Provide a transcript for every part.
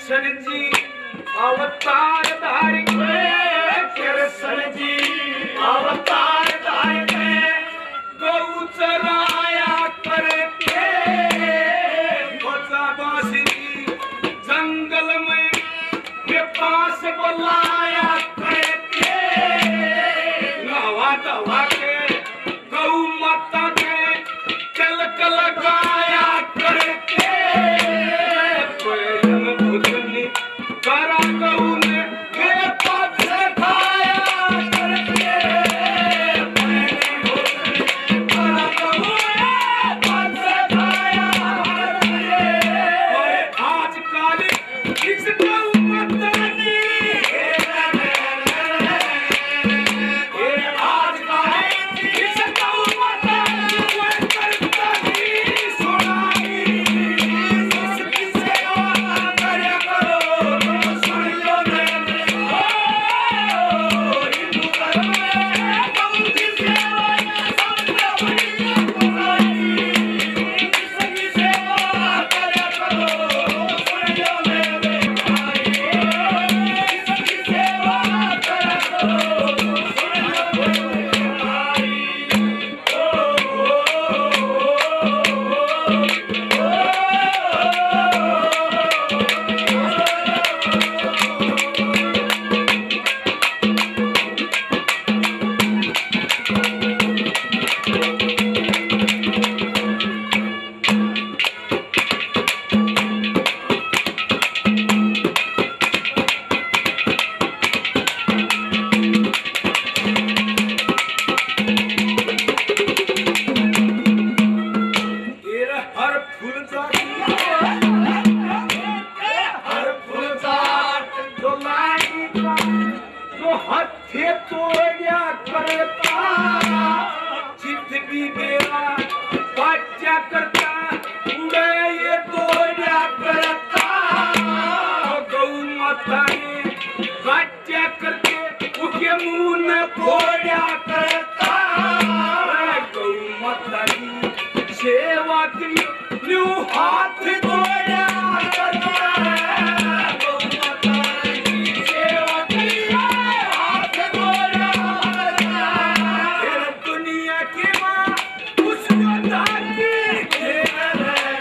कृष्ण जी अवतार धारी कृष्ण जी अवतार धारी गौ चराया करते बांसी जंगल में वे पास बुलाया करते नवा दवा के गौ माता के तिलक लगाया करते करा गऊ ने मेरे पास से खाया करते करा गऊ ने पास से खाया करते और आज काल किस गऊ माता ने आज काल किस गऊ माता ने कोई करता नहीं सुनाई इसकी सेवा करया करो सुन लो हिंदू धर्म में गऊ की सेवा सबसे बड़ी बुराई इसकी सेवा करया करो सुन लो मेरे भाई इसकी सेवा करया करो सुन लो मेरे भाई तेरा हर फूल जो लाई का जो हथे तोड़िया करता चित भी मेरा बाजा करता उड़े ये तोड़िया करता गौ माता ने बाजा करके उसके मुंह में फोड़िया करता गौ माता की सेवा की न्यू हाथ जोड़ा करता है गौ माता की सेवा की हाथ जोड़ा करता है फिर दुनिया की माँ उस योद्धा की फिर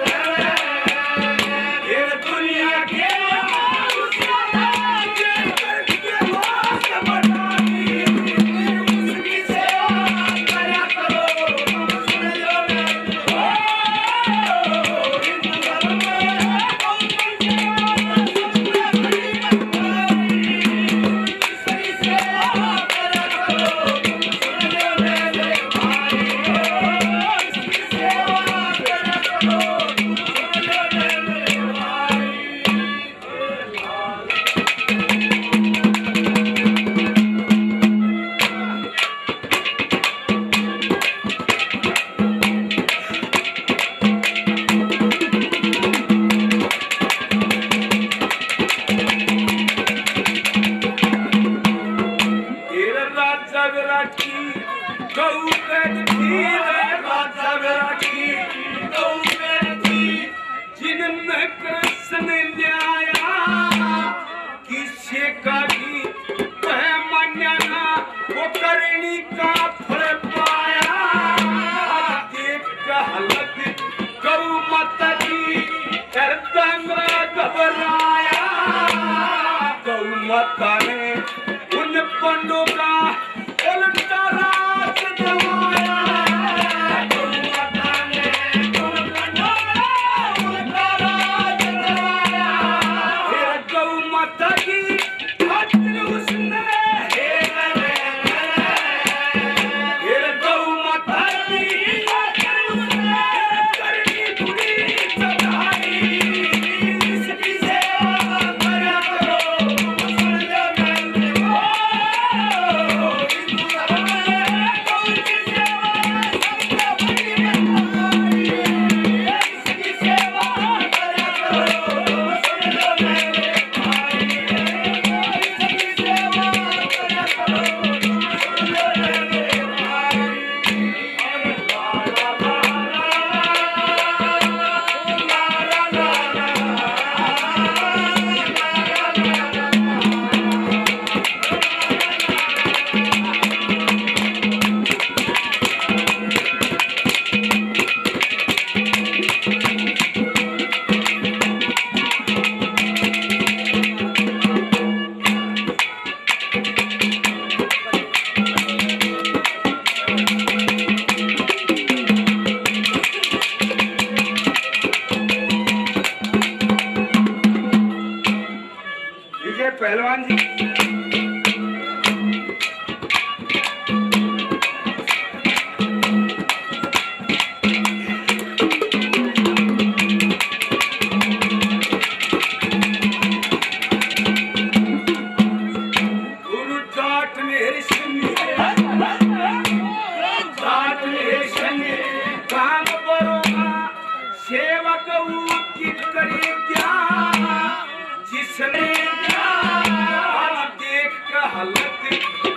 दुनिया की माँ उस योद्धा की करके वास बनाई उसकी सेवा करया करो सुन लो हिंदू धर्म में गौ की सेवा सबसे बड़ी बुराई इसकी सेवा करया करो सुन लो मेरे भाई इसकी सेवा करया करो सुन लो मेरे भाई तेरा राजा विराटी गौ थी राजा विराटी गौ थी जिनमें कृष्ण न्याया किसी का भी वह मान्याना वो करनी का फल पाया देख का हालत गौ माता की हृदय घबराया गौ माता ने उन पंडों का उल्टा राज जमाया गौ माता ने उन पंडों का उल्टा राज जमाया फिर गौ माता की खातिर उसने फिर गौ माता की खातिर उसने करनी पूरी चढ़ाई इसकी सेवा करया करो सुन लो मेरे हिंदू धर्म में गौ की सेवा सबसे बड़ी बुराई इसकी सेवा करया करो सुन लो मेरे भाई आइए पहलवान जी। गुरु जाट मेरी सुनी जाट मेरी सुनी काम करो सेवक की करे क्या जिसने आज देख कर हालत